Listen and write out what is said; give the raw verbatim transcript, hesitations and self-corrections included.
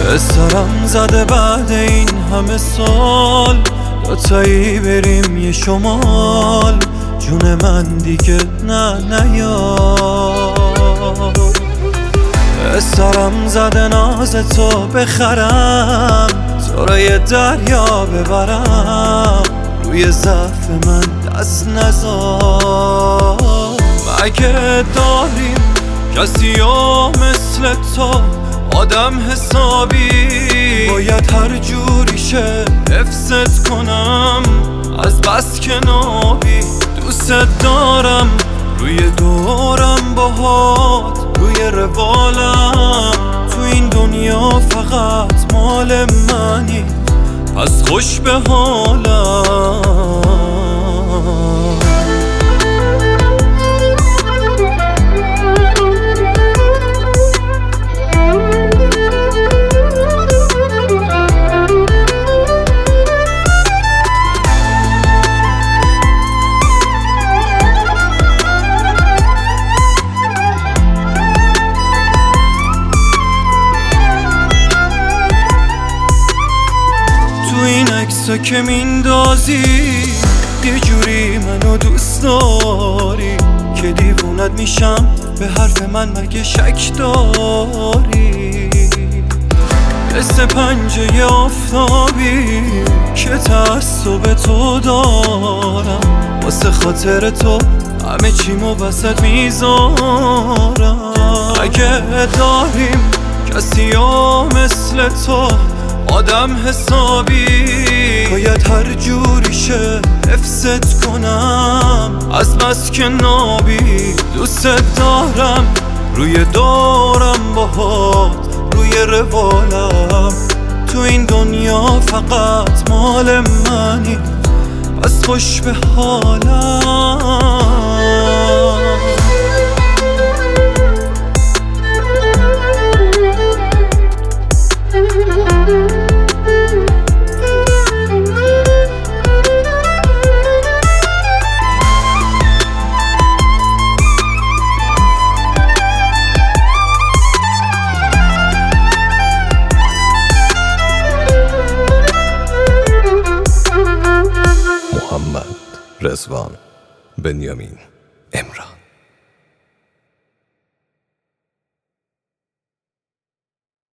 سرم زده بعد این همه سال، دوتایی بریم یه شمال. جون من دیگه نه نیا. سرم زده ناز تو بخرم، تو رو یه دریا ببرم، روی ضعف من دست نزار. مگه داریم کسی ها مثل تو آدم حسابی؟ باید هر جوری شه حفظت کنم از بس که نابی. دوست دارم روی دورم باهات، روی روالم. تو این دنیا فقط مال منی، پس خوش به حالم. عکسا که میندازی یه جوری منو دوست داری که دیوونت میشم. به حرف من مگه شک داری؟ مثل پنجه آفتابی که تعصب تو دارم، واسه خاطر تو همه چیمو وسط میذارم. اگه داریم کسی ها مثل تو آدم حسابی، باید هر جوری شه حفظت کنم از بس که نابی. دوست دارم روی دورم باهات، روی روالم. تو این دنیا فقط مال منی، پس خوش به حالم. محمد رضوان بنیامین امران.